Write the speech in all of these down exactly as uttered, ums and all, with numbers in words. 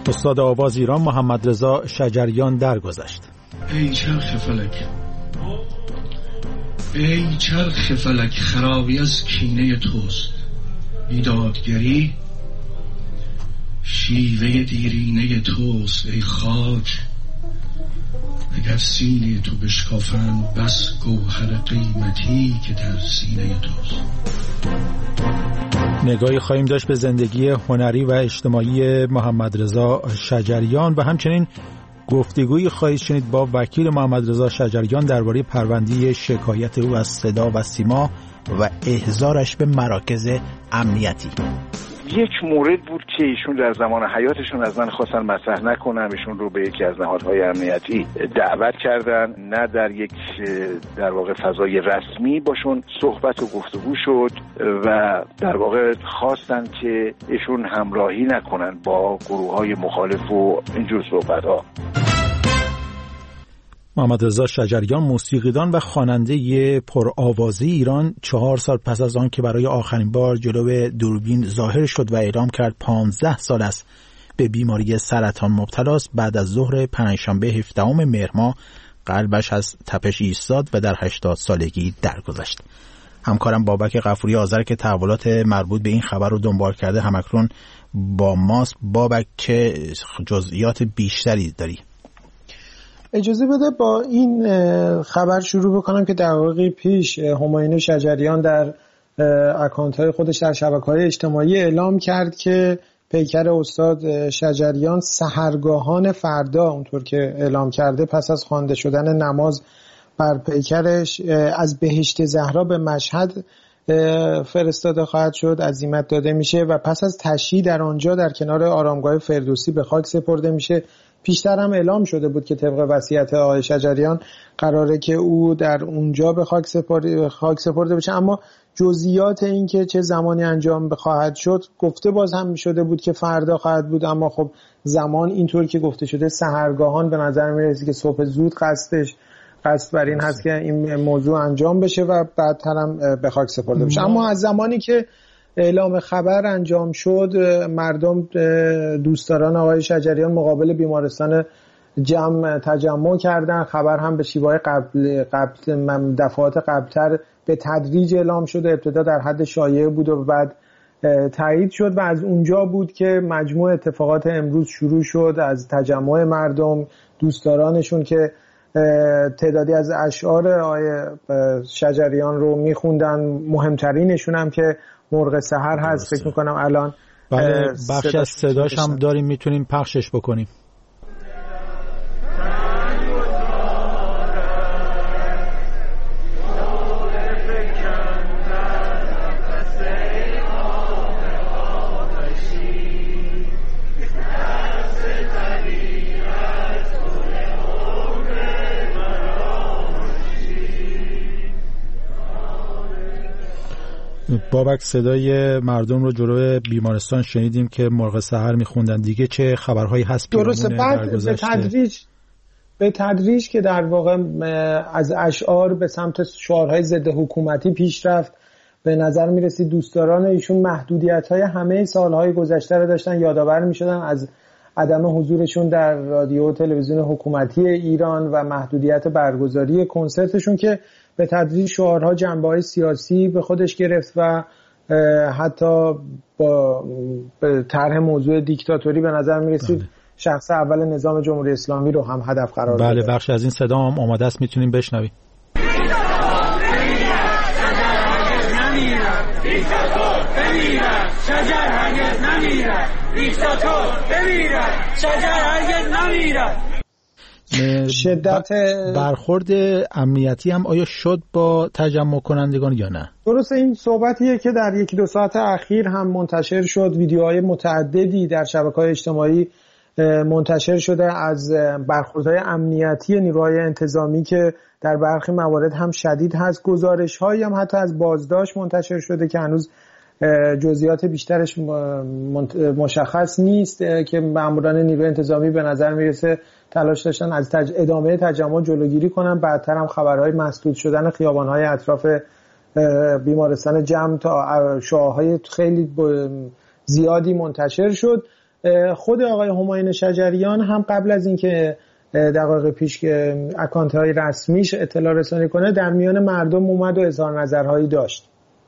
استاد آواز ایران محمد رضا شجریان درگذشت. ای چرخ فلک، ای چرخ فلک، خرابی از کینه توست. بیدادگری شیوه دیرینه توست. ای خاک، اگر سینه تو بشکافند بس گوهر قیمتی که در سینه توست. نگاهی خواهیم داشت به زندگی هنری و اجتماعی محمد رضا شجریان و همچنین گفتگویی خواهید شنید با وکیل محمد رضا شجریان درباره پرونده شکایت او از صدا و سیما و احضارش به مراکز امنیتی. یک مورد بود که ایشون در زمان حیاتشون از من خواستن مطرح نکنم، ایشون رو به یکی از نهادهای امنیتی دعوت کردن، نه در یک در واقع فضای رسمی باشون صحبت و گفتگو شد و در واقع خواستن که ایشون همراهی نکنن با گروه‌های مخالف و اینجور صحبت‌ها. محمد رضا شجریان موسیقیدان و خواننده پرآوازه ایران چهار سال پس از آن که برای آخرین بار جلوی دوربین ظاهر شد و اعلام کرد پانزده سال است به بیماری سرطان مبتلا است، بعد از ظهر پنجشنبه هفدهم مهر ماه قلبش از تپش ایستاد و در هشتاد سالگی درگذشت. همکارم بابک غفوری آذر که تحولات مربوط به این خبر رو دنبال کرده همکنون با ماست. بابک، چه جزئیات بیشتری داری؟ اجازه بده با این خبر شروع بکنم که دقایقی پیش همایون شجریان در اکانت‌های خودش در شبکه‌های اجتماعی اعلام کرد که پیکر استاد شجریان سحرگاهان فردا، اونطور که اعلام کرده، پس از خوانده شدن نماز بر پیکرش از بهشت زهرا به مشهد فرستاده خواهد شد، عزیمت داده میشه و پس از تشییع در آنجا در کنار آرامگاه فردوسی به خاک سپرده میشه. پیشتر هم اعلام شده بود که طبق وصیت آقای شجریان قراره که او در اونجا به خاک سپرده خاک سپرده بشه، اما جزئیات این که چه زمانی انجام خواهد شد گفته باز هم شده بود که فردا خواهد بود، اما خب زمان اینطور که گفته شده سحرگاهان به نظر میرسه که صبح زود قصدش قصد بر این هست که این موضوع انجام بشه و بعدتر هم به خاک سپرده بشه. اما از زمانی که اعلام خبر انجام شد مردم دوستداران آقای شجریان مقابل بیمارستان جمع تجمع کردن. خبر هم به شیوه قبل قبل دفعات قبلتر به تدریج اعلام شده، ابتدا در حد شایعه بود و بعد تایید شد و از اونجا بود که مجموع اتفاقات امروز شروع شد، از تجمع مردم، دوستدارانشون که تعدادی از اشعار آقای شجریان رو میخوندن، مهمترینشون هم که مرغ سحر هست. فکر میکنم الان بله بخش از صداش هم داریم، میتونیم پخشش بکنیم. بابک، صدای مردم رو جلوی بیمارستان شنیدیم که مرغ سحر میخوندن. دیگه چه خبرهایی هست؟ درسته. بعد به تدریج به تدریج که در واقع از اشعار به سمت شعارهای ضد حکومتی پیش رفت، به نظر میرسید دوستداران ایشون محدودیت‌های همه سالهای گذشته رو داشتن یادآور میشدن از عدم حضورشون در رادیو و تلویزیون حکومتی ایران و محدودیت برگزاری کنسرتشون که به تدریج شعارها جنبه‌های سیاسی به خودش گرفت و حتی با طرح موضوع دیکتاتوری به نظر می‌رسید بله. شخص اول نظام جمهوری اسلامی رو هم هدف قرار داد. بله، بخش از این صدا هم آماده است، میتونیم بشنویم. شجر هرگز نمیرد، دیکتاتور بمیرد، شجر هرگز نمیرد. شدت برخورد امنیتی هم آیا شد با تجمع کنندگان یا نه؟ درسته، این صحبتیه که در یکی دو ساعت اخیر هم منتشر شد. ویدیوهای متعددی در شبکه‌های اجتماعی منتشر شده از برخوردهای امنیتی نیروهای انتظامی که در برخی موارد هم شدید هست. گزارش‌هایی هم حتی از بازداشت منتشر شده که هنوز جزئیات بیشترش مشخص نیست که ماموران نیروی انتظامی به نظر میرسه تلاش داشتن از تج... ادامه تجمع جلوگیری کنن. بعدتر هم خبرهای مسدود شدن خیابان‌های اطراف بیمارستان جمع تا شعارهای خیلی زیادی منتشر شد. خود آقای همایون شجریان هم قبل از اینکه دقایق پیش که اکانت‌های رسمیش اطلاع رسانی کنه در میان مردم اومد و اظهار نظرهایی داشت.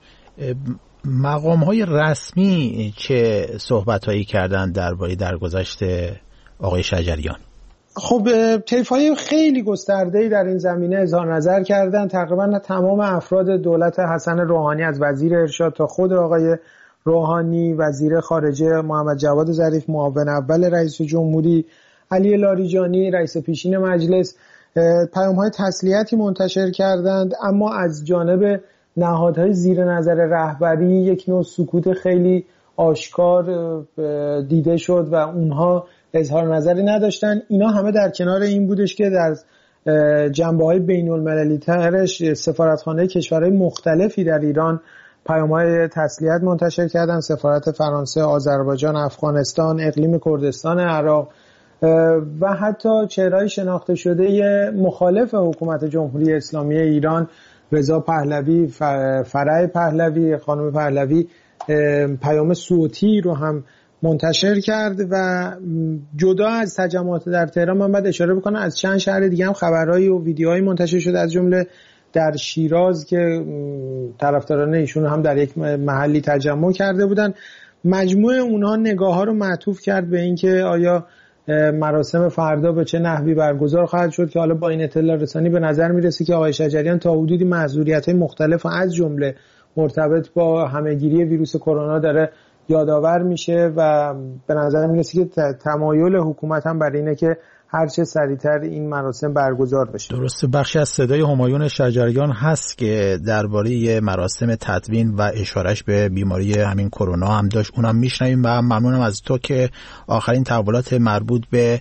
مقام‌های رسمی چه صحبت‌هایی کردن درباره درگذشت آقای شجریان؟ خب طیف‌های خیلی گسترده‌ای در این زمینه اظهار نظر کردن. تقریبا تمام افراد دولت حسن روحانی از وزیر ارشاد تا خود آقای روحانی، وزیر خارجه محمد جواد ظریف، معاون اول رئیس جمهوری علی لاریجانی، رئیس پیشین مجلس، پیام‌های تسلیتی منتشر کردند. اما از جانب نهادهای زیر نظر رهبری یک نوع سکوت خیلی آشکار دیده شد و اونها اظهار نظری نداشتن. اینا همه در کنار این بودش که در جنبه‌های بین‌المللی ترش سفارتخانه کشورهای مختلفی در ایران پیام‌های تسلیت منتشر کردن. سفارت فرانسه، آذربایجان، افغانستان، اقلیم کردستان عراق و حتی چهره‌های شناخته شده مخالف حکومت جمهوری اسلامی ایران، رضا پهلوی، فرح پهلوی، خانم پهلوی، پیام صوتی رو هم منتشر کرد. و جدا از تجمعات در تهران من باید اشاره بکنم از چند شهر دیگه هم خبرهایی و ویدیوهایی منتشر شده، از جمله در شیراز که طرفداران ایشون هم در یک محلی تجمع کرده بودن. مجموع اونها نگاه ها رو معطوف کرد به اینکه آیا مراسم فردا به چه نحوی برگزار خواهد شد، که حالا با این اطلاع رسانی به نظر میرسه که آقای شجریان تا حدودی معذوریت‌های مختلف از جمله مرتبط با همه‌گیری ویروس کرونا داره یادآور میشه و به نظر میرسه که تمایل حکومت هم برای اینه که هر چه سریعتر این مراسم برگزار بشه. درسته، بخشی از صدای همایون شجریان هست که درباره مراسم تدوین و اشارش به بیماری همین کرونا هم داشت، اونم میشنویم. و ممنونم از تو که آخرین تحولات مربوط به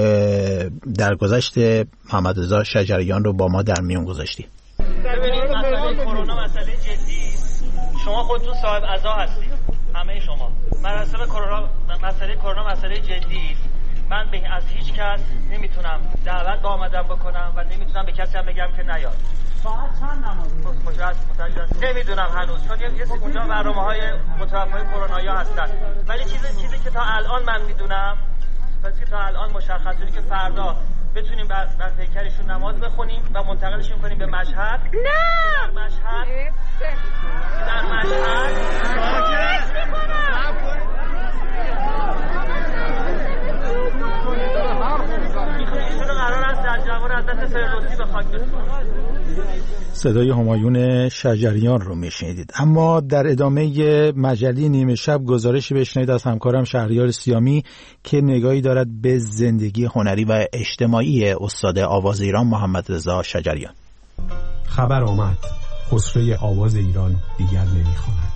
درگذشت محمد رضا شجریان رو با ما در میون گذاشتی. ببینید مسئله کرونا مسئله جدی، شما خودتون صاحب عزا هستید، همه شما. مراسم کرونا مسئله کرونا مسئله جدی، من به از هیچ کس نمیتونم دعوت با آمدن بکنم و نمیتونم به کسی هم بگم که نیاد. ساعت چند نمازه؟ نمیدونم هنوز، چون یه اونجا برنامه‌های متوفای کرونایا هستن. ولی چیزی چیزی که تا الان من میدونم، پس که تا الان مشخصه که فردا بتونیم بر بر پیکرشون نماز بخونیم و منتقلشون کنیم به مشهد. نه در مشهد در مشهد صدای همایون شجریان رو میشنیدید. اما در ادامه مجله نیمه شب گزارشی بشنوید از همکارم شهریار سیامی که نگاهی دارد به زندگی هنری و اجتماعی استاد آواز ایران محمد رضا شجریان. خبر آمد، خسروی آواز ایران دیگر نمیخواند.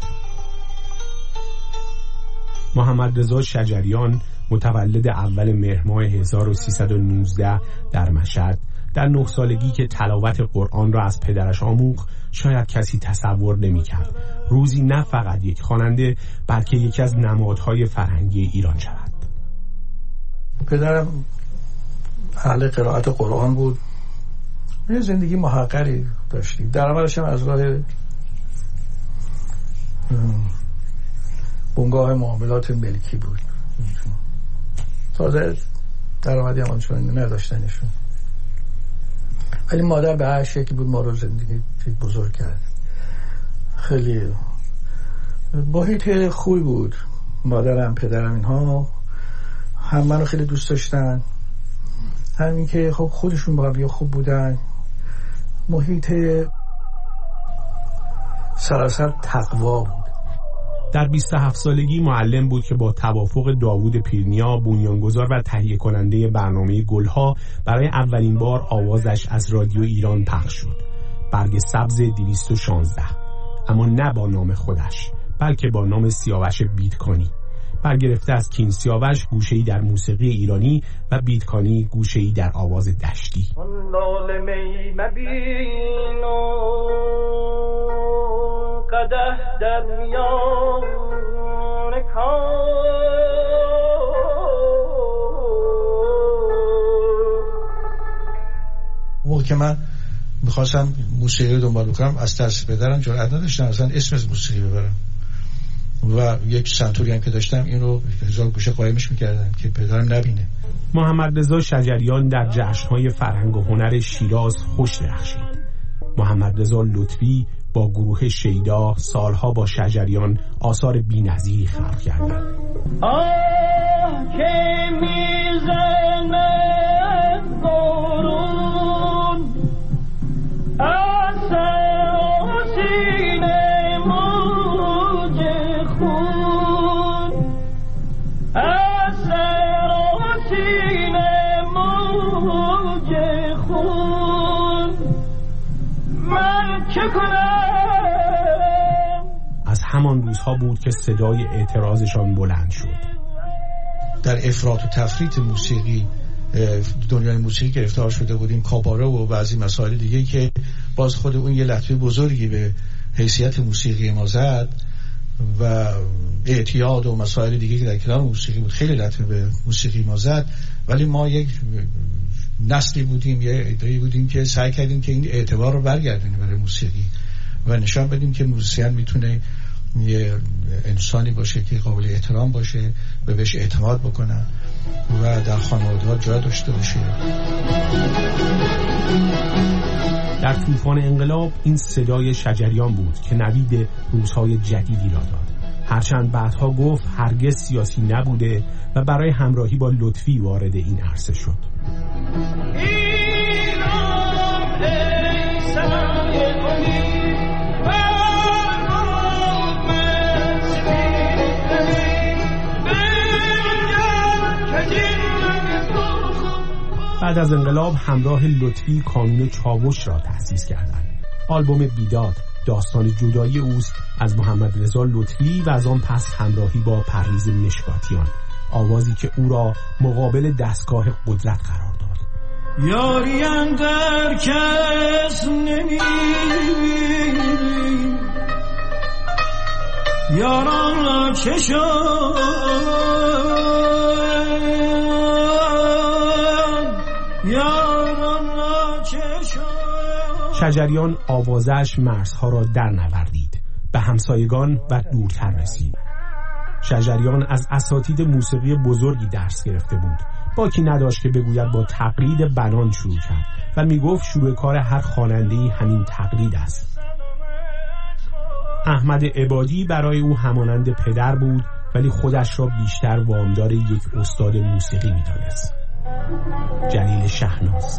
محمد رضا شجریان متولد اول مهر ماه هزار و سیصد و نوزده در مشهد، در نه سالگی که تلاوت قرآن را از پدرش آموخت، شاید کسی تصور نمی‌کرد روزی نه فقط یک خواننده بلکه یکی از نمادهای فرهنگی ایران شود. پدرم اهل قرائت قرآن بود، یه زندگی محقری داشتیم. درآمدش هم از راه بنگاه معاملات ملکی بود. تازه درآمدی هم آنچنانی نداشتنشون، ولی مادر به هر شکلی بود ما رو زندگی بزرگ کرد. خیلی محیط خوبی بود. مادرم، پدرم، اینها هم منو خیلی دوست داشتن، همین که خب خودشون با هم خوب بودن. محیط سراسر تقوا بود. در بیست و هفت سالگی معلم بود که با توافق داوود پیرنیا، بنیانگذار و تهیه کننده برنامه گلها، برای اولین بار آوازش از رادیو ایران پخش شد. برگ سبز دویست و شانزده، اما نه با نام خودش بلکه با نام سیاوش بیتکانی، برگرفته از کین سیاوش گوشه‌ای در موسیقی ایرانی و بیتکانی گوشه‌ای در آواز دشتی. قده در میان کار موقع که من میخواستم موسیقی رو دنبال بکنم از ترس پدرم جرئت نداشتم اصلا اسم از موسیقی ببرم و یک سنتوری هم که داشتم این رو هزار گوشه قایمش میکردم که پدرم نبینه. محمد رضا شجریان در جشن‌های فرهنگ و هنر شیراز خوش درخشید. محمد رضا لطفی با گروه شیدا سالها با شجریان آثار بی‌نظیری خلق کردند. آه که میزنه بارون از سینه موج خون، از سینه موج خون، من چه کنم؟ از همان روزها بود که صدای اعتراضشان بلند شد. در افراط و تفریط موسیقی دنیای موسیقی گرفتار شده بودیم، کاباره و بعضی مسائل دیگه که باز خود اون یه لطمه بزرگی به حیثیت موسیقی ما زد و اعتیاد و مسائل دیگه که در کنار موسیقی بود خیلی لطمه به موسیقی ما زد. ولی ما یک نسلی بودیم، یه عده‌ای بودیم که سعی کردیم که این اعتبار رو برگردونیم برای موسیقی و نشان بدیم که موزیسین میتونه یه انسانی باشه که قابل احترام باشه و بهش اعتماد بکنن و در خانواده‌ها جا داشته باشه. در طوفان انقلاب این صدای شجریان بود که نوید روزهای جدیدی را داد. هرچند بعدها گفت هرگز سیاسی نبوده و برای همراهی با لطفی وارد این عرصه شد. بعد از انقلاب همراه لطفی کانون چاوش را تأسیس کردند. آلبوم بیداد داستان جدایی اوست از محمد رضا لطفی و از آن پس همراهی با پرویز مشکاتیان، آوازی که او را مقابل دستگاه قدرت قرار داد. یاری اندر کس نمی یاران را چه شد، شجریان آوازش مرزها را در نوردید، به همسایگان و دورتر رسید. شجریان از اساتید موسیقی بزرگی درس گرفته بود، باکی نداشت که بگوید با تقلید بنان شروع کرد و میگفت شروع کار هر خواننده‌ای همین تقلید است. احمد عبادی برای او همانند پدر بود، ولی خودش را بیشتر وامدار یک استاد موسیقی می‌دانست. جلیل شهناز.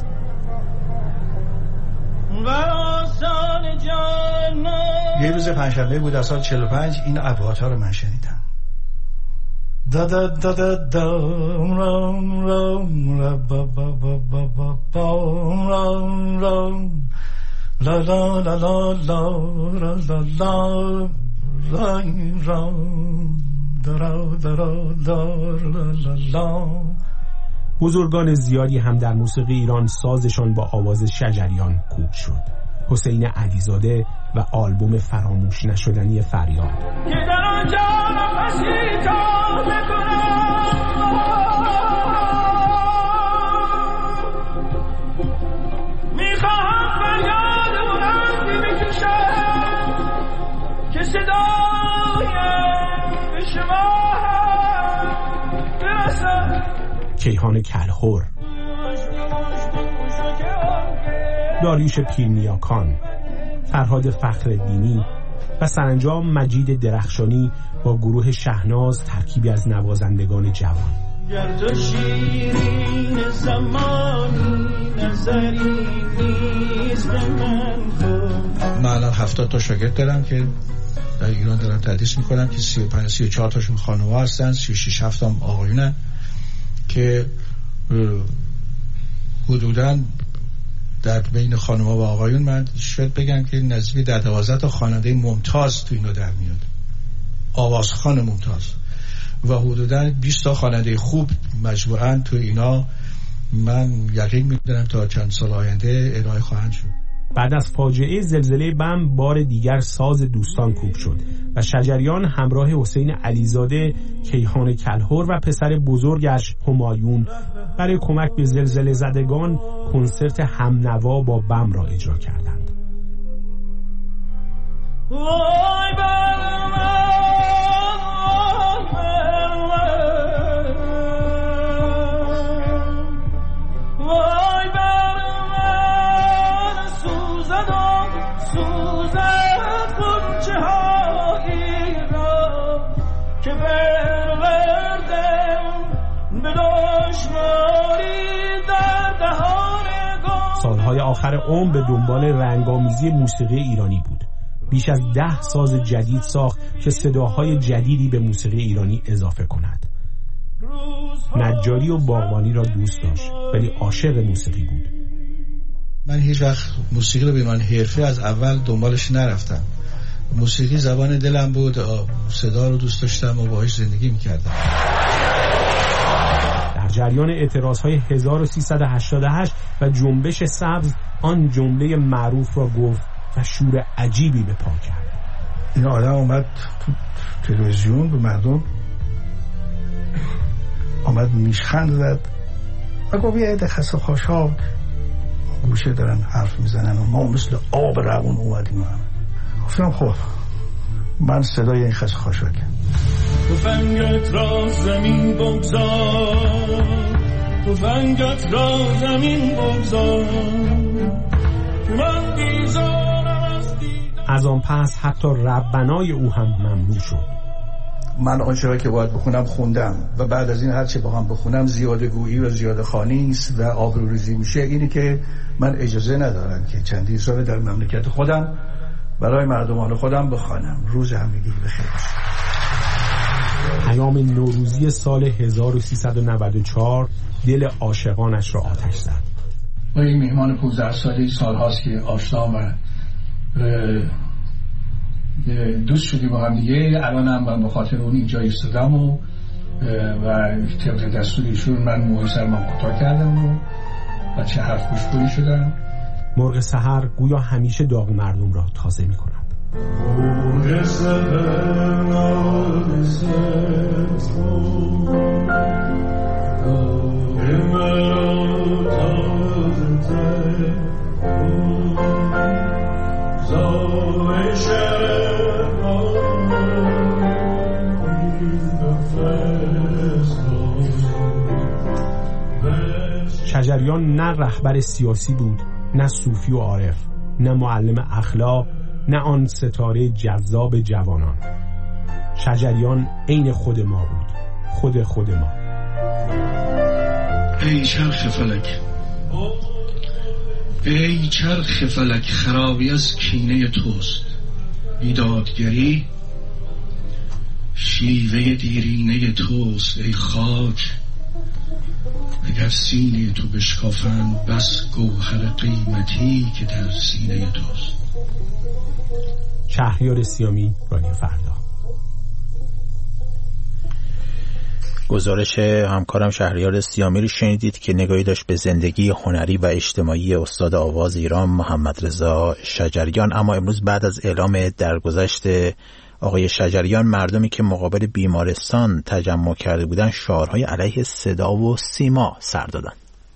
یه روز پنجشنبه بود در سال چهل و پنج، این ابیات ها رو من شنیدم. دا دا دا دا دا رام رام را با با با با با با رام رام لا لا لا لا لا لا لا لا رام درا درا دار لا لا لا. بزرگان زیادی هم در موسیقی ایران سازشان با آواز شجریان کوک شد. حسین علیزاده و آلبوم فراموش نشدنی فریاد. میخواهم فریاد بلندی بکشم که صدای به شما برسد. کیهان کلهر، داریوش پیرنیاکان، فرهاد فخرالدینی و سرانجام مجید درخشانی با گروه شهناز ترکیبی از نوازندگان جوان. گر تو شیرین زمانی نظری نیست من خود. من الان هفتاد تا شاگرد دارم که در ایران دارم تدریس میکنم که سی و پنج سی و چهار تاشون خانوما هستن، سی و شش هفت هم آقایونن که حدوداً در بین خانوما و آقایون من شاید بگم که نزدیک در دوازده تا خواننده ممتاز تو اینو در میاد، آوازخوان ممتاز، و حدوداً بیست تا خواننده خوب مجموعاً تو اینا من یقین میدونم تا چند سال آینده ارائه خواهند شد. بعد از فاجعه زلزله بم بار دیگر ساز دوستان کوک شد و شجریان همراه حسین علیزاده، کیهان کلهر و پسر بزرگش همایون برای کمک به زلزله زدگان کنسرت همنوا با بم را اجرا کردند. وای بر من که بروردم به دشواری در دهان گام. سالهای آخر عمر به دنبال رنگامیزی موسیقی ایرانی بود. بیش از ده ساز جدید ساخت که صداهای جدیدی به موسیقی ایرانی اضافه کند. نجاری و باغبانی را دوست داشت ولی عاشق موسیقی بود. من هیچ وقت موسیقی رو به من حرفه از اول دنبالش نرفتم. موسیقی زبان دلم بود، صدا رو دوست داشتم و باهاش زندگی میکردم. در جریان اعتراضهای هزار و سیصد و هشتاد و هشت و جنبش سبز آن جمله معروف را گفت و شور عجیبی به پا کرد. این آدم اومد تو تلویزیون به مردم آمد نیشخند زد و گفت یه عده خسته خوشحال گوشه دارن حرف میزنن و ما مثل آب روون اومدیم. گفتم خب من صدای این خسته خوشحالم. تفنگت را زمین بگذار، تفنگت را زمین بگذار که من بیزارم از دیدن. از آن پس حتی ربنای او هم ممنوع شد. من آنچه که باید بخونم خوندم و بعد از این هر چه بخوام بخونم زیاده گویی و زیاده خوانی است و آبروریزی میشه. اینی که من اجازه ندارم که چندین سال در مملکت خودم برای مردمان خودم بخوانم. روز همگی بخیر باشید. پیام نوروزی سال هزار و سیصد و نود و چهار دل عاشقانش را آتش زد. ما یک مهمان پانزده ساله سال هاست که آشنا و دوست شدیم با هم دیگه. الان هم من به خاطر اون اینجا ایستادم و و طبق دستورشون من موهای سرمان کوتاه کردم و بچه حرف گوش کنی شدم. مرغ سحر گویا همیشه داغ مردم را تازه می کند. مرغ سحر نازد داغ مرا تازه زاوی شرف شجریان نه رهبر سیاسی بود، نه صوفی و عارف، نه معلم اخلاق، نه آن ستاره جذاب جوانان. شجریان عین خود ما بود، خود خود ما. ای چرخ فلک، ای چرخ فلک، خرابی از کینه توست. بیدادگری شیوه دیرینه توست. ای خاک، اگر سینه تو بشکافند بس گوهر قیمتی که در سینه توست. شهریار سیامی، رادیو فردا. گزارش همکارم شهریار سیامی رو شنیدید که نگاهی داشت به زندگی هنری و اجتماعی استاد آواز ایران محمد رضا شجریان. اما امروز بعد از اعلام درگذشت آقای شجریان، مردمی که مقابل بیمارستان تجمع کرده بودند شعارهای علیه صدا و سیما سر دادند.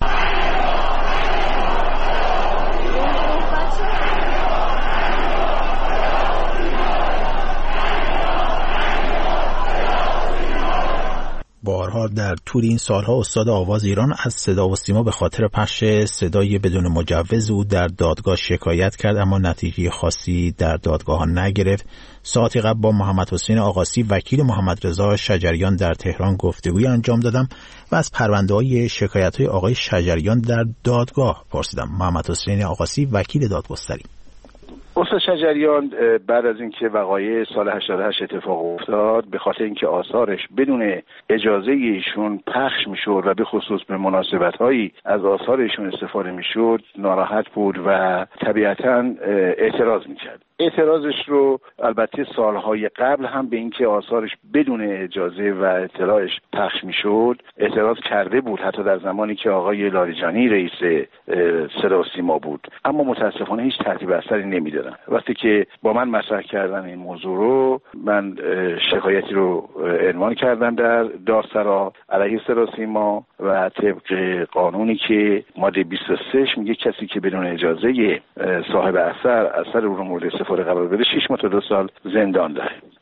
بارها در طول این سالها استاد آواز ایران از صدا و سیما به خاطر پخش صدای بدون مجوز او در دادگاه شکایت کرد، اما نتیجه خاصی در دادگاه ها نگرفت. ساعتی قبل با محمد حسین آقاسی وکیل محمد رضا شجریان در تهران گفتگوی انجام دادم و از پرونده‌های شکایت‌های آقای شجریان در دادگاه پرسیدم. محمد حسین آقاسی وکیل دادگستری: استاد شجریان بعد از اینکه وقایع سال هشتاد و هشت اتفاق افتاد، به خاطر اینکه آثارش بدون اجازه ایشون پخش میشد و به خصوص به مناسبت‌هایی از آثار ایشون استفاده میشد ناراحت بود و طبیعتاً اعتراض میکرد. اعتراضش رو البته سالهای قبل هم به اینکه آثارش بدون اجازه و اطلاعش پخش میشد اعتراض کرده بود، حتی در زمانی که آقای لاریجانی رئیس صدا و سیما بود، اما متاسفانه هیچ ترتیب اثری نمیدادن. وقتی که با من مطرح کردن این موضوع رو، من شکایتی رو عنوان کردم در دادسرا علیه صدا و سیما و طبق قانونی که ماده بیست و سه میگه کسی که بدون اجازه صاحب اثر اثر رو مورد استفاده قرار بده شش ماه تا دو سال زندان داره.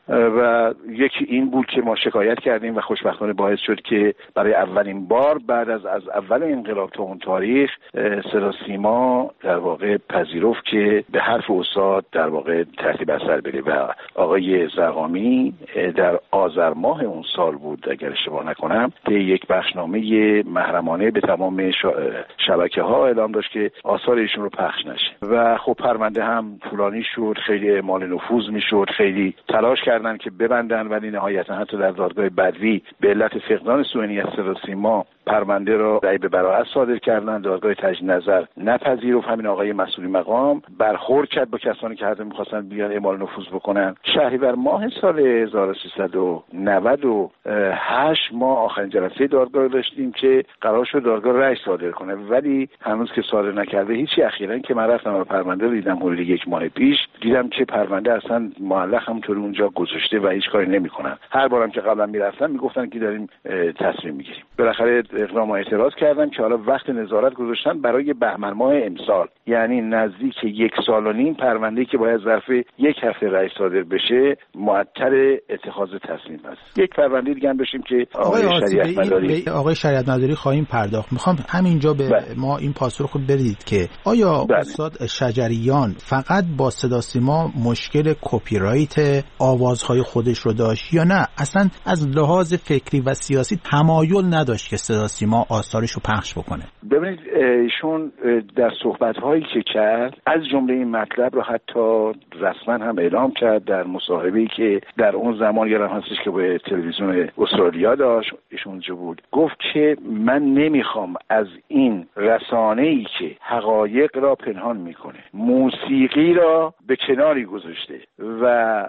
و یکی این بود که ما شکایت کردیم و خوشبختانه باعث شد که برای اولین بار بعد از از اول انقلاب تا اون تاریخ صدا سیما در واقع پذیرفت که به حرف استاد در واقع ترتیب اثر بده و آقای زرقامی در آذر ماه اون سال بود اگر اشتباه نکنم به یک بخشنامه محرمانه به تمام شبکه ها اعلام داشت که آثار ایشون رو پخش نشه و خب پرونده هم طولانی شد، خیلی اعمال نفوذ میشد، خیلی تلاش کردن که ببندن ولی نهایتا حتی در دادگاه بدوی به علت فقدان سوئنی از صدا سیما پرونده را رأی به براءت صادر کردن. دادگاه تجدید نظر نپذیرفت. همین آقای مسئولی مقام برخورد کرد با کسانی که حتی می‌خواستن بیان اعمال نفوذ بکنن. شهریور ماه سال هزار و سیصد و نود و هشت ما آخرین جلسه دادگاه داشتیم که قرار شد دادگاه رأی صادر کنه ولی هنوز که صادر نکرده هیچی. اخیراً که من رفتم پرونده رو دیدم حدود یک ماه پیش، دیدم که پرونده اصلا معلق همونطور اونجا گذاشته و هیچ کاری نمی‌کنن. هر بارم که قبلا می‌رفتم میگفتن که داریم تصمیم می‌گیریم. بالاخره اقدام و اعتراض کردم که حالا وقت نظارت گذاشتن برای بهمن ماه امسال، یعنی نزدیک یک سال و نیم پرونده‌ای که باید ظرف یک هفته رأی صادر بشه معطل اتخاذ تصمیم است. یک پرونده دیگه هم بشیم که آقای شریعت مداری آقای شریعت مداری خواهیم پرداخت. میخوام همینجا به بله. ما این پاسخ رو بدید که آیا بله. استاد شجریان فقط با صدا سیما مشکل کپی رایت آوازهای خودش رو داشت یا نه اصلا از لحاظ فکری و سیاسی تمایل نداشت که صدا سیما آثارش رو پخش بکنه؟ ببینید ایشون در صحبت‌هایی که کرد از جمله این مطلب رو حتی رسما هم اعلام کرد در مصاحبه‌ای که در اون زمان یادم هستش که با تلویزیون استرالیا داشت، ایشون اونجا بود، گفت که من نمیخوام از این رسانه‌ای که حقایق را پنهان میکنه موسیقی را به کناری گذاشته و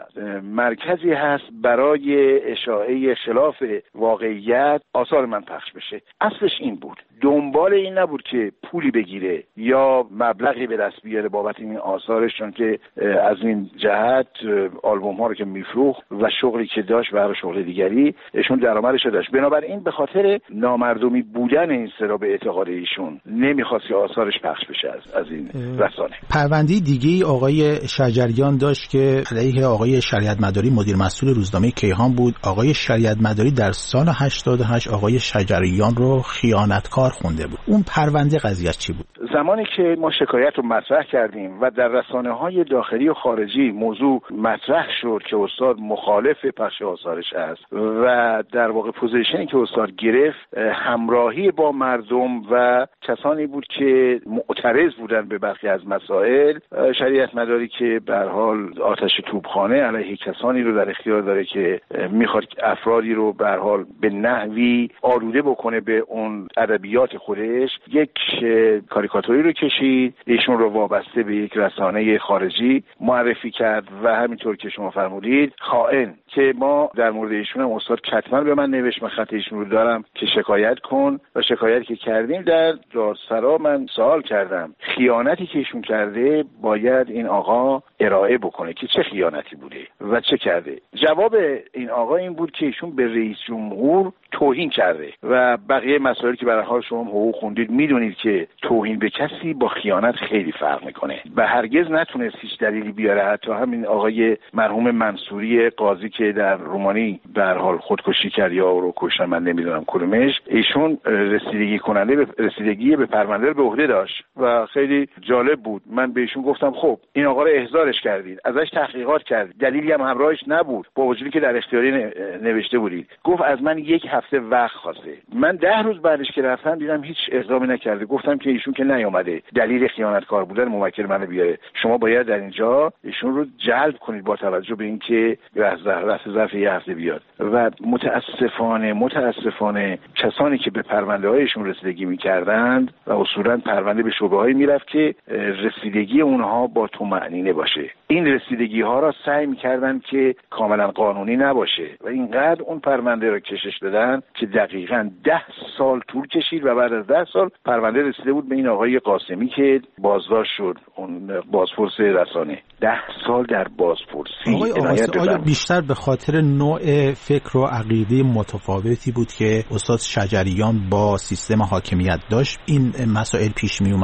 مرکزی هست برای اشاعه خلاف واقعیت آثار من پخش بشه. اصلش این بود، دنبال این نبود که پولی بگیره یا مبلغی به دست بیاره بابت این آثارش، چون که از این جهت آلبوم ها رو که میفروخت و شغلی که داشت برای شغل دیگری ایشون درآمدش داشت. بنابراین به خاطر نامردمی بودن این سرا به اعتقاد ایشون نمیخواست که آثارش پخش بشه از, از این رسانه. پرونده دیگه آقای شجریان داشت که علیه آقای شریعت مداری مدیر مسئول روزنامه کیهان بود. آقای شریعت مداری در سال هشتاد و هشت آقای شجریان رو خیانتکار خونده بود. اون پرونده قضیه چی بود؟ زمانی که ما شکایت رو مطرح کردیم و در رسانه‌های داخلی و خارجی موضوع مطرح شد که استاد مخالف پخش آثارش است و در واقع پوزیشنی که استاد گرفت همراهی با مردم و کسانی بود که معترض بودن به برخی از مسائل، شریعت مداری که به هر حال آتش توپخانه علیه کسانی رو در اختیار داره که میخواد افرادی رو به هر حال به نحوی آلوده بکنه به اون ادبیات خودش، یک کاریکاتوری رو کشید، ایشون رو وابسته به یک رسانه خارجی معرفی کرد و همینطور که شما فرمودید خائن، که ما در مورد ایشون هم استاد کتمن به من نوشت، من خط ایشون رو دارم که شکایت کن و شکایتی که کردیم در دادسرا من سوال کردم خیانتی که ایشون کرده باید این آقا ارائه بکنه که چه خیانتی بوده و چه کرده. جواب این آقا این بود که ایشون به رئیس جمهور توهین کرده و بقیه مسائلی که برای حال شما حقوق خوندید میدونید که توهین به کسی با خیانت خیلی فرق میکنه و هرگز نتونست هیچ دلیلی بیاره. حتی همین آقای مرحوم منصوری قاضی که در رومانی در حال خودکشی کرد یا رو کشتن، من نمیدونم کدومش، ایشون رسیدگی کننده به رسیدگی به پرونده رو به عهده داشت و خیلی جالب بود. من به ایشون گفتم خب این آقا رو احضارش کردید، ازش تحقیقات کردید، دلیلی هم همراهش نبود با وجودی که در اختیاری نوشته بودید. گفت از من یک هفته وقت خواسته. من ده روز بعدش که رفتم دیدم هیچ اقدامی نکرده. گفتم که ایشون که نیامده دلیل خیانتکار بودن موکل منو بیاره، شما باید در اینجا ایشون رو جلب کنید با توجه به اینکه رفت ظرف یه هفته بیاد. و متاسفانه متاسفانه کسانی که به پرونده هایشون رسیدگی میکردند و اصولا پرونده به شعبه هایی میرفت که رسیدگی اونها با طمأنینه باشه، این رسیدگی ها را سعی میکردن که کاملا قانونی نباشه و اینقدر اون پرونده را کشش دادن که دقیقاً ده سال طول کشید و بعد از ده سال پرونده رسیده بود به این آقای قاسمی که بازداشت شد، اون بازپرس رسانه. ده سال در بازپرسی. آقای آیا بیشتر به خاطر نوع فکر و عقیده متفاوتی بود که استاد شجریان با سیستم حاکمیت داشت این مسائل پیش می اومد؟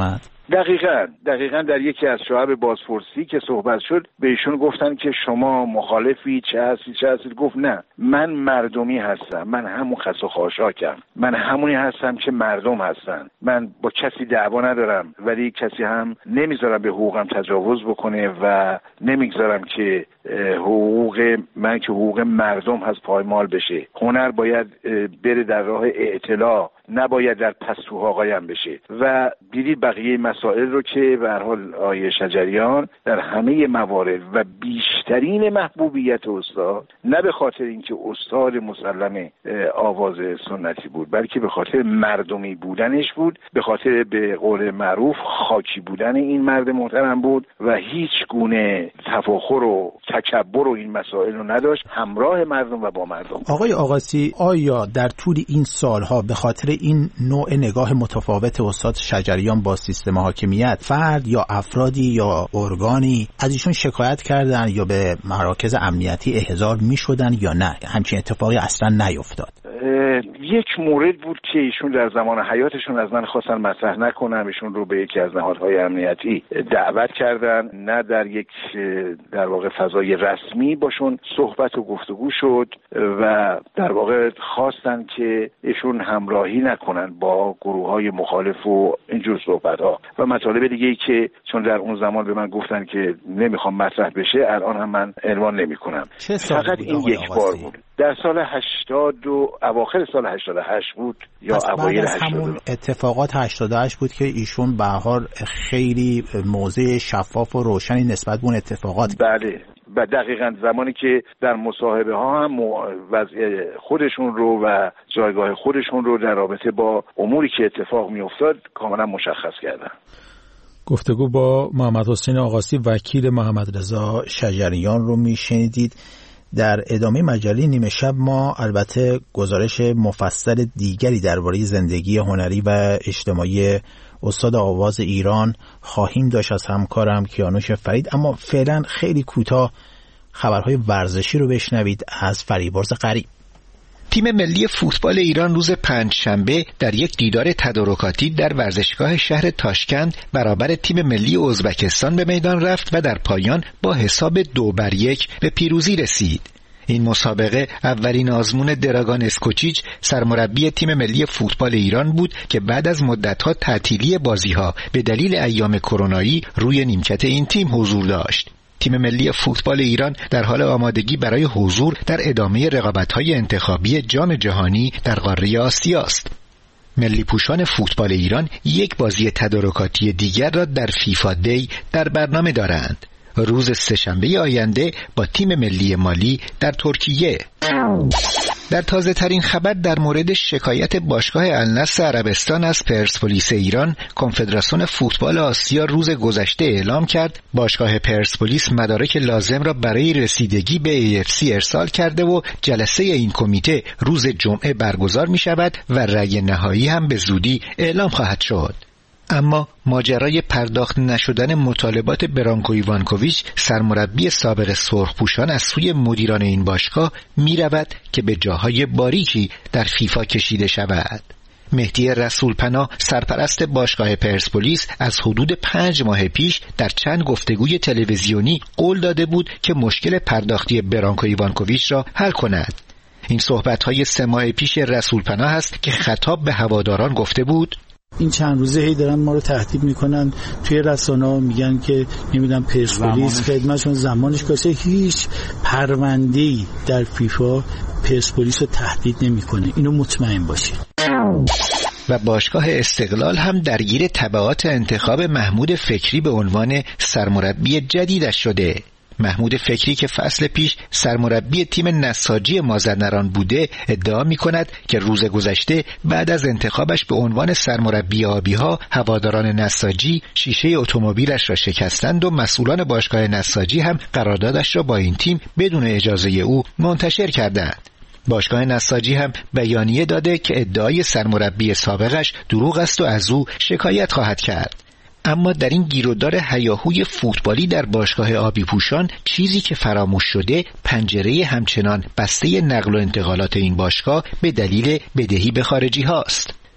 دقیقاً دقیقاً در یکی از شعب بازپرسی که صحبت شد به ایشون گفتن که شما مخالفی چه هستی چه هستی گفت نه، من مردمی هستم، من همون خس و خاشاکم، من همونی هستم که مردم هستن، من با کسی دعوا ندارم ولی کسی هم نمیذارم به حقوقم تجاوز بکنه و نمیگذارم که حقوق من که حقوق مردم هست پایمال بشه. هنر باید بره در راه اعتلاع، نباید در پستوها قایم بشه. و دیدید بقیه مسائل رو که به هر حال آیه شجریان در همه موارد و بیشترین محبوبیت استاد نه به خاطر اینکه استاد مسلم آواز سنتی بود بلکه به خاطر مردمی بودنش بود، به خاطر به قول معروف خاکی بودن این مرد محترم بود و هیچ گونه تفاخر و تکبر و این مسائل رو نداشت، همراه مردم و با مردم. آقای آقاسی، آیا در طول این سالها به خاطر این نوع نگاه متفاوت استاد شجریان با سیستم حاکمیت فرد یا افرادی یا ارگانی از ایشون شکایت کردن یا به مراکز امنیتی احضار می شدن یا نه؟ همچین اتفاقی اصلا نیفتاد. یک مورد بود که ایشون در زمان حیاتشون از من خواستن مطرح نکنم، ایشون رو به یکی از نهادهای امنیتی دعوت کردن، نه در یک در واقع فضای رسمی باشون صحبت و گفتگو شد و در واقع خواستن که ایشون همراهی نکنن با گروه‌های مخالف و اینجور صحبت‌ها و مطالب دیگه‌ای که چون در اون زمان به من گفتن که نمیخوام مطرح بشه الان هم من عنوان نمی‌کنم. فقط این یک بار بود. در سال هشتاد و اواخر سال هشتاد و هشت بود یا اوایل هشتاد و نه. اتفاقات هشتاد و هشت بود که ایشون به هر حال خیلی موضع شفاف و روشنی نسبت به اون اتفاقات. بله و دقیقاً زمانی که در مصاحبه ها هم وضع خودشون رو و جایگاه خودشون رو در رابطه با اموری که اتفاق می افتاد کاملا مشخص کردن. گفتگو با محمد حسین آقاسی وکیل محمد رضا شجریان رو می شنیدید. در ادامه مجله نیمه شب ما البته گزارش مفصل دیگری درباره زندگی هنری و اجتماعی استاد آواز ایران خواهیم داشت از همکارم کیانوش فرید، اما فعلا خیلی کوتاه خبرهای ورزشی رو بشنوید از فریبرز غریب. تیم ملی فوتبال ایران روز پنجشنبه در یک دیدار تدارکاتی در ورزشگاه شهر تاشکند برابر تیم ملی ازبکستان به میدان رفت و در پایان با حساب دو بر یک به پیروزی رسید. این مسابقه اولین آزمون دراگان اسکوچیچ سرمربی تیم ملی فوتبال ایران بود که بعد از مدت‌ها تعطیلی بازی‌ها به دلیل ایام کرونایی روی نیمکت این تیم حضور داشت. تیم ملی فوتبال ایران در حال آمادگی برای حضور در ادامه رقابت‌های انتخابی جام جهانی در قاره آسیا است. ملی پوشان فوتبال ایران یک بازی تدارکاتی دیگر را در فیفا دی در برنامه دارند. روز سه‌شنبه آینده با تیم ملی مالی در ترکیه. در تازه ترین خبر در مورد شکایت باشگاه النصر عربستان از پرسپولیس ایران، کنفدراسیون فوتبال آسیا روز گذشته اعلام کرد باشگاه پرسپولیس مدارک لازم را برای رسیدگی به ای اف سی ارسال کرده و جلسه این کمیته روز جمعه برگزار می شود و رأی نهایی هم به زودی اعلام خواهد شد. اما ماجرای پرداخت نشدن مطالبات برانکو ایوانکوویچ سرمربی سابق سرخپوشان از سوی مدیران این باشگاه می رود که به جاهای باریکی در فیفا کشیده شود. مهدی رسولپناه سرپرست باشگاه پرسپولیس از حدود پنج ماه پیش در چند گفتگوی تلویزیونی قول داده بود که مشکل پرداختی برانکو ایوانکوویچ را حل کند. این صحبت‌های سه ماه پیش رسولپناه است که خطاب به هواداران گفته بود: این چند روزه هی دارن ما رو تهدید میکنن توی رسانه‌ها، میگن که نمیدونم پرسپولیس خدمتشون زمانش کاسه. هیچ پرونده‌ای در فیفا پرسپولیس رو تهدید نمیکنه، اینو مطمئن باشید. و باشگاه استقلال هم درگیر تبعات انتخاب محمود فکری به عنوان سرمربی جدیدش شده. محمود فکری که فصل پیش سرمربی تیم نساجی مازندران بوده ادعا می کند که روز گذشته بعد از انتخابش به عنوان سرمربی آبی‌ها هواداران نساجی شیشه اتومبیلش را شکستند و مسئولان باشگاه نساجی هم قراردادش را با این تیم بدون اجازه او منتشر کردند. باشگاه نساجی هم بیانیه داده که ادعای سرمربی سابقش دروغ است و از او شکایت خواهد کرد. اما در این گیرودار هیاهوی فوتبالی در باشگاه آبی پوشان چیزی که فراموش شده پنجره همچنان بسته نقل و انتقالات این باشگاه به دلیل بدهی به خارجی هاست.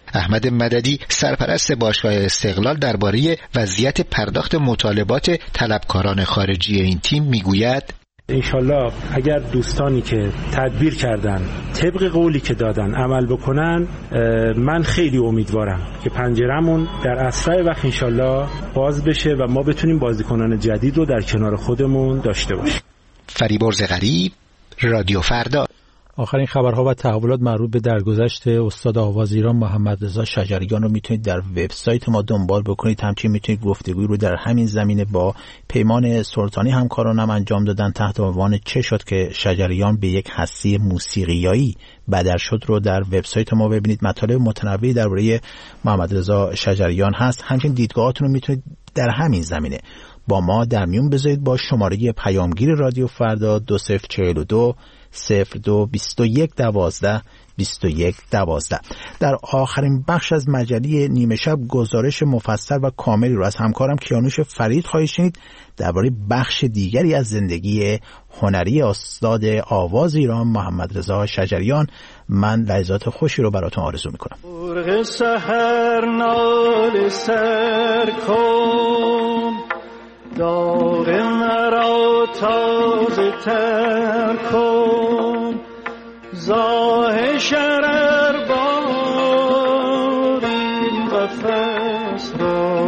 احمد مددی سرپرست باشگاه استقلال درباره وضعیت پرداخت مطالبات طلبکاران خارجی این تیم میگوید: انشالله اگر دوستانی که تدبیر کردن طبق قولی که دادن عمل بکنن، من خیلی امیدوارم که پنجرمون در اسرع وقت انشالله باز بشه و ما بتونیم بازیکنان جدید رو در کنار خودمون داشته باشیم. فریبرز غریب، رادیو فردا. آخرین خبرها و تحولات مربوط به درگذشت استاد آواز ایران محمد رضا شجریان رو میتونید در وبسایت ما دنبال بکنید. همچنین میتونید گفتگوی رو در همین زمینه با پیمان سلطانی همکارانم انجام دادن تحت عنوان چه شد که شجریان به یک هستی موسیقیایی بدل شد رو در وبسایت ما ببینید. مطالب متنوعی درباره محمد رضا شجریان هست. همچنین دیدگاهاتون رو میتونید در همین زمینه با ما در میون بذارید با شماره پیامگیر رادیو فردا دو صفر چهل و دو صفر دو بیست و یک دوازده بیست و یک دوازده. در آخرین بخش از مجله نیمه شب گزارش مفصل و کاملی رو از همکارم کیانوش فرید خواهید شنید درباره بخش دیگری از زندگی هنری استاد آواز ایران محمد رضا شجریان. من لحظات خوشی رو براتون آرزو میکنم. مرغ سحر نال سر کن، داغ مرا تازه تر کن، زاه شرر بار این قفس را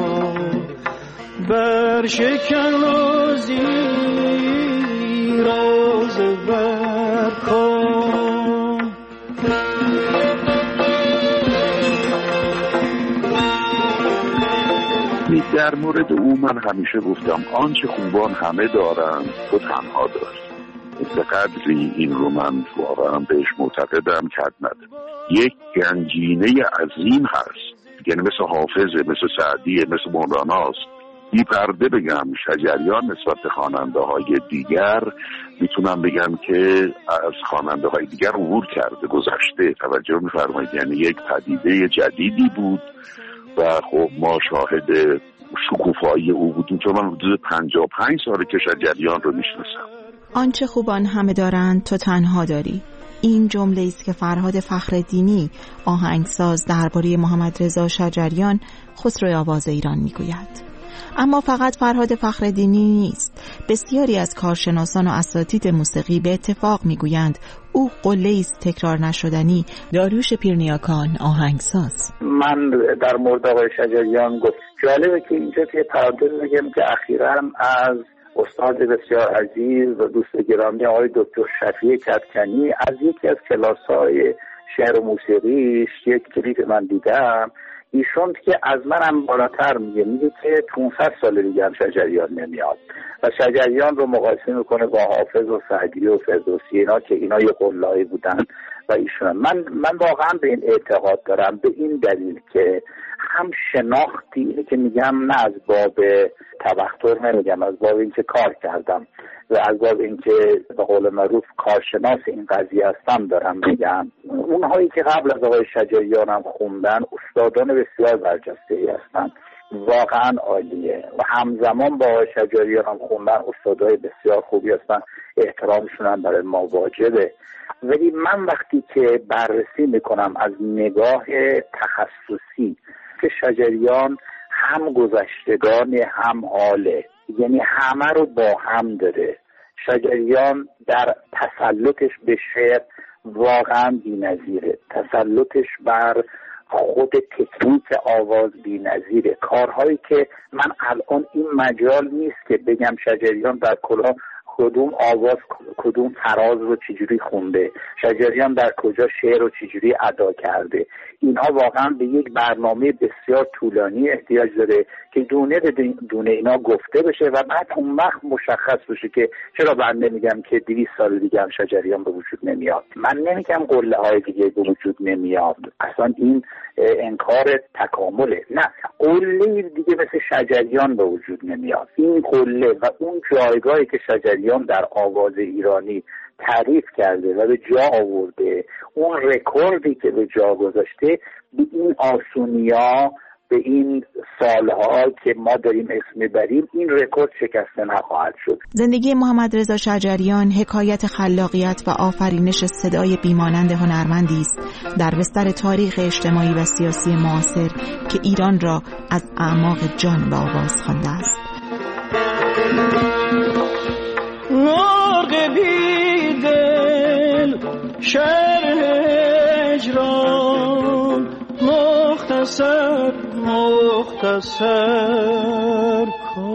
برشکن و زیرا زبر کن. در مورد او من همیشه گفتم آنچه خوبان همه دارن تو تنها داری. به قدری این رو من واقعا بهش معتقدم که حد نداره. یک گنجینه عظیم هست، یعنی مثل حافظه، مثل سعدیه، مثل مولاناست. بی پرده بگم شجریان نسبت به خواننده های دیگر میتونم بگم که از خواننده های دیگر عبور کرده، گذشته. توجه میفرمایید، یعنی یک پدیده جدیدی بود و خب ما شاهد شکوفایی او بودیم، چون من حدود پنجاه و پنج ساله که شجریان رو میشناسم. آنچه خوبان همه دارند تو تنها داری. این جمله است که فرهاد فخرالدینی آهنگساز درباره محمد رضا شجریان خسرو آواز ایران میگوید. اما فقط فرهاد فخرالدینی نیست. بسیاری از کارشناسان و اساتید موسیقی به اتفاق میگویند او قله است تکرار نشدنی. داریوش پیرنیاکان آهنگساز: من در مورد آقای شجریان گفت جالبه که اینجا توی پرانتز بگم که اخیراً از استاد بسیار عزیز و دوست گرامی آقای دکتر شفیع کدکنی از یکی از کلاس‌های شعر و موسیقیش یک کلیپ من دیدم. ایشون که از منم بالاتر میگه میگه که پانصد سال دیگه هم شجریان نمیاد و شجریان رو مقایسه میکنه با حافظ و سعدی و فردوسی، اینا که اینا یه قله‌ای بودن و ایشون. من من واقعا به این اعتقاد دارم، به این دلیل که هم شناختی اینه که میگم، نه از باب تبختر نمیگم، از باب اینکه کار کردم و از باب اینکه به قول معروف کارشناس این قضیه هستم دارم میگم. اونهایی که قبل از آقای شجریان هم خوندن استادان بسیار برجسته‌ای هستن، واقعا عالیه و همزمان با آقای شجریان هم خوندن استادای بسیار خوبی هستن، احترامشون هم برای ما واجبه. ولی من وقتی که بررسی میکنم از نگاه تخصصی که شجریان هم گذشتگان هم حاله، یعنی همه رو با هم داره. شجریان در تسلطش به شعر واقعا بی‌نظیره، تسلطش بر خود تکنیک آواز بی‌نظیره. کارهایی که من الان این مجال نیست که بگم شجریان در کلا کدوم آواز کدوم فراز رو چجوری خونده، شجریان در کجا شعر رو چجوری ادا کرده. اینها واقعا به یک برنامه بسیار طولانی احتیاج داره که دونه به دونه اینا گفته بشه و بعد اون وقت مشخص بشه که چرا من نمیگم که دویست سال دیگه هم شجریان به وجود نمیاد. من نمیگم قله های دیگه به وجود نمیاد، اصلا این انکار تکامله. نه، قله دیگه مثل شجریان به وجود نمیاد. این قله و اون جایگاهی که شجریان در آواز ایرانی تعریف کرده و به جا آورده، اون رکوردی که به جا گذاشته، به این آسونیا به این سالها که ما داریم اسم میبریم این رکورد شکسته نخواهد شد. زندگی محمد رضا شجریان حکایت خلاقیت و آفرینش صدای بیمانند هنرمندی است در بستر تاریخ اجتماعی و سیاسی معاصر که ایران را از اعماق جان به آواز خوانده است. مرغ بیدل شهر هجران مختصر مختصر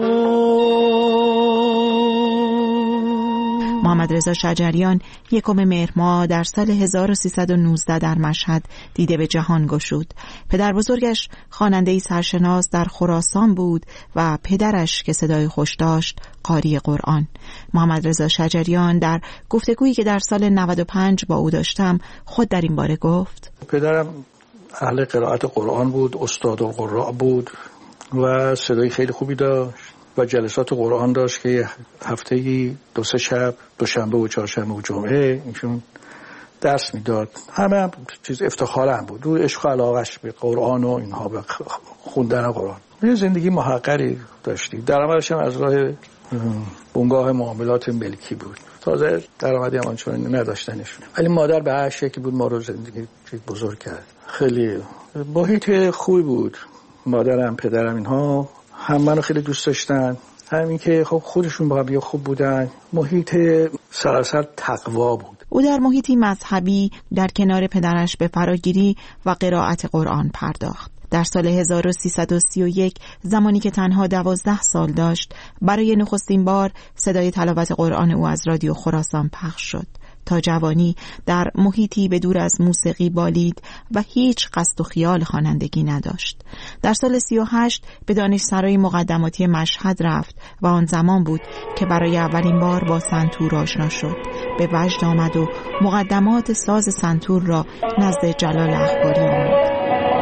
محمد رضا شجریان یکم مهر ماه در سال هزار و سیصد و نوزده در مشهد دیده به جهان گشود. پدر بزرگش خواننده‌ای سرشناس در خراسان بود و پدرش که صدای خوش داشت قاری قرآن. محمد رضا شجریان در گفتگویی که در سال نود و پنج با او داشتم خود در این باره گفت: پدرم اهل قرائت قرآن بود، استاد القراء بود و صدای خیلی خوبی داشت و جلسات قرآن داشت که هفته‌ای دو سه شب، دوشنبه و چهارشنبه و جمعه اینشون درس میداد. همه چیز افتخارم بود. رو عشق و علاقش به قرآن و اینها، به خوندن قرآن. یه زندگی محقری داشتی. درآمدش هم از راه بنگاه معاملات ملکی بود. تازه درآمدی هم آنچنانی نداشتنشون. ولی مادر به هر شکلی بود ما رو زندگی بزرگ کرد. خیلی محیط خوبی بود. مادرم، پدرم، اینها هم منو خیلی دوست داشتن، همین که خب خودشون با هم خوب بودن. محیط سراسر تقوا بود. او در محیطی مذهبی در کنار پدرش به فراگیری و قرائت قرآن پرداخت. در سال هزار و سیصد و سی و یک زمانی که تنها دوازده سال داشت برای نخستین بار صدای تلاوت قرآن او از رادیو خراسان پخش شد. تا جوانی در محیطی به دور از موسیقی بالید و هیچ قصد و خیال خوانندگی نداشت. در سال سی و هشت به دانشسرای مقدماتی مشهد رفت و آن زمان بود که برای اولین بار با سنتور آشنا شد. به وجد آمد و مقدمات ساز سنتور را نزد جلال اخباری آمد.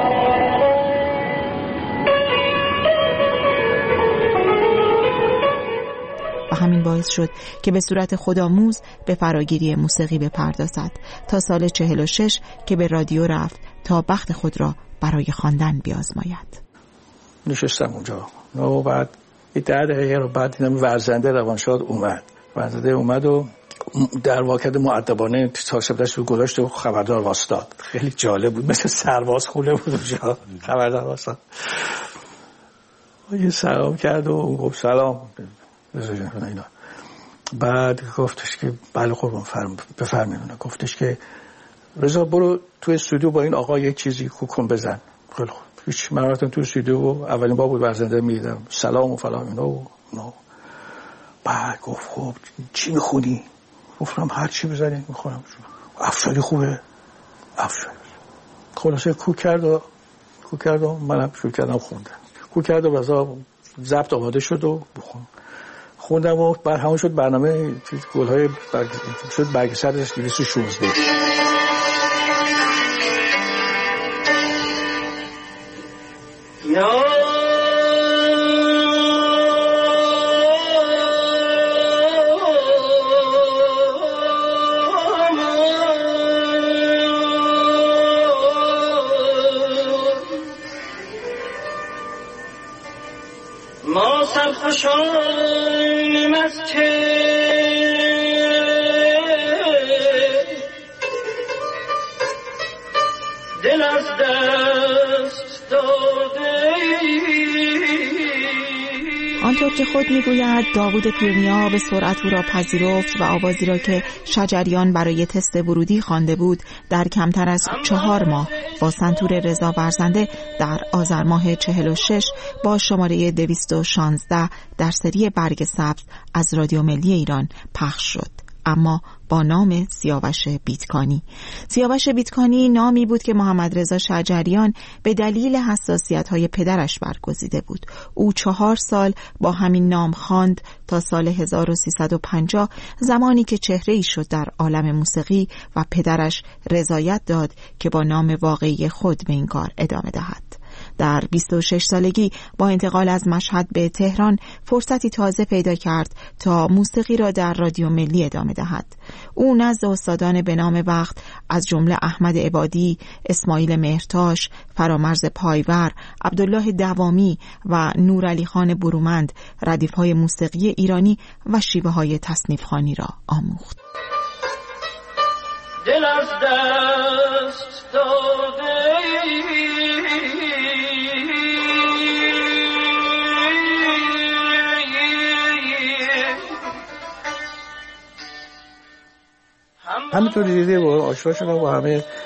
و همین باعث شد که به صورت خودآموز به فراگیری موسیقی بپردازد تا سال چهل و شش که به رادیو رفت تا بخت خود را برای خواندن بیازماید. نشستم اونجا و بعد یه ده دقیقه رو بعد دیدم ورزنده روانشاد اومد. ورزنده اومد و در واکد مؤدبانه تاسبدش رو گذاشت و خبردار واسطاد. خیلی جالب بود، مثل سرباز خونه بود اونجا. خبردار واسطاد، یه سلام کرد و اون گفت سلام اینا. بعد گفتش که بله قربان فرم بفرمایید. گفتش که رضا برو تو استودیو با این آقا یک چیزی کوکن بزن. خیلی خوب. هیچ من رفتم تو استودیو و اولین بار بود ورزنده میدیدم، سلام و فلان اینا و اینا. بعد گفت خب چی میخونی؟ گفتم هر چی بزنی میخونم. افشاری خوبه؟ افشاری. خلاصه کوک کرد و کوک کرد و منم شروع کردم خوندم. کوک کرد و رضا ضبط آماده شد و بخون. خوندم و بعد همون شد برنامه گل‌های برگ... شد برگ سرش دویست و شانزده. یا ما سرخوشانیم از که دل از دست داده. آنطور که خود میگوید داوود پیرنیا به سرعت او را پذیرفت و آوازی را که شجریان برای تست ورودی خوانده بود در کمتر از چهار ماه با سنتور رضا ورزنده در آذر ماه چهل و شش با شماره دویست و شانزده در سری برگ سبز از رادیو ملی ایران پخش شد، اما با نام سیاوش بیتکانی. سیاوش بیتکانی نامی بود که محمد رضا شجریان به دلیل حساسیت‌های پدرش برگزیده بود. او چهار سال با همین نام خواند تا سال هزار و سیصد و پنجاه، زمانی که چهره‌ای شد در عالم موسیقی و پدرش رضایت داد که با نام واقعی خود به این کار ادامه دهد. در بیست و شش سالگی با انتقال از مشهد به تهران فرصتی تازه پیدا کرد تا موسیقی را در رادیو ملی ادامه دهد. او نزد استادان به نام وقت از جمله احمد عبادی، اسماعیل مهرتاش، فرامرز پایور، عبدالله دوامی و نورعلی خان برومند ردیف‌های موسیقی ایرانی و شیوه‌های تصنیف‌خوانی را آموخت. دل از دست داده همینطوری دیده با آشنا شدم با همه